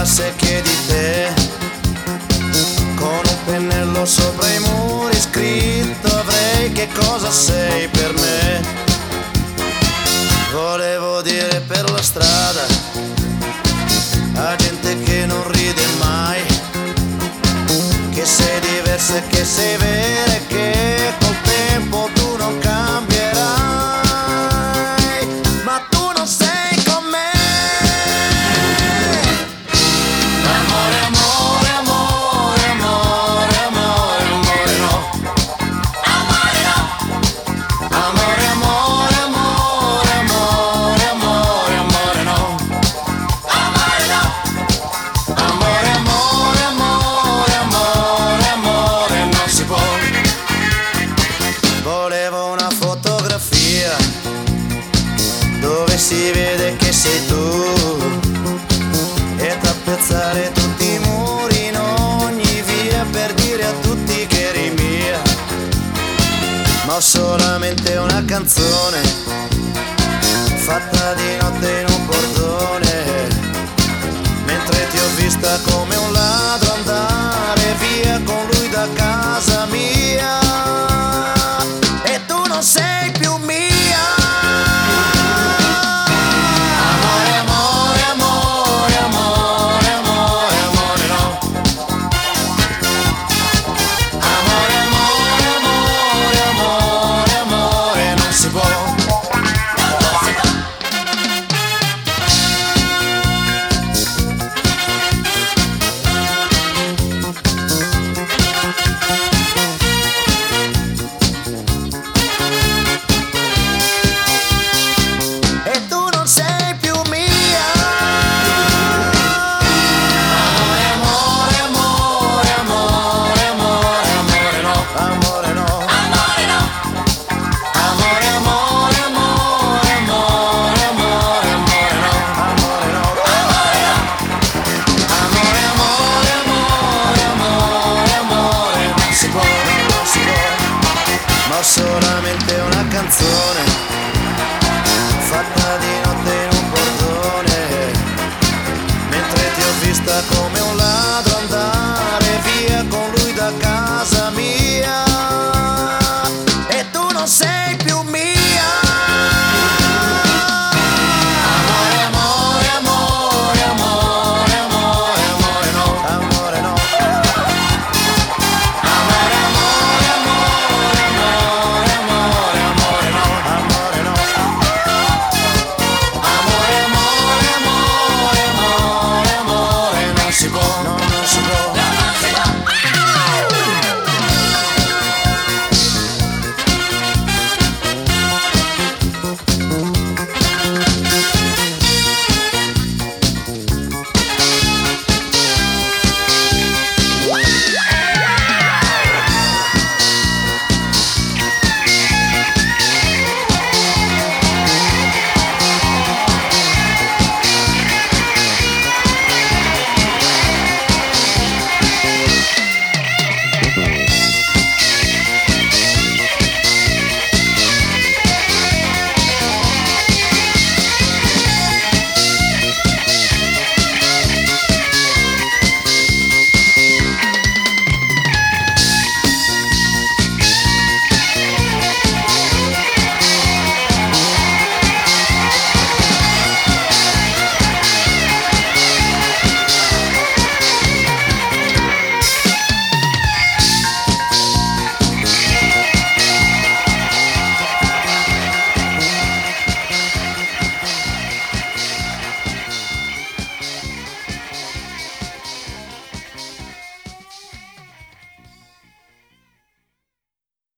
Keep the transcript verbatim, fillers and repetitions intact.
secchie di te, con un pennello sopra i muri scritto avrei che cosa sei per me. Volevo dire per la strada a gente che non ride mai, che sei diversa e che sei vera e che col tempo tu non cambierai, ma tu non sei con me. Amore, amore, amore, amore, amore, amore no. Amore no. Amore, amore, amore, amore, amore, amore no. Amore no. Amore, amore, amore, amore, amore non si può. Volevo una fotografia dove si vede che sei tu e tappezzare tutti i muri in ogni via per dire a tutti che eri mia. Ma ho solamente una canzone fatta di notte in un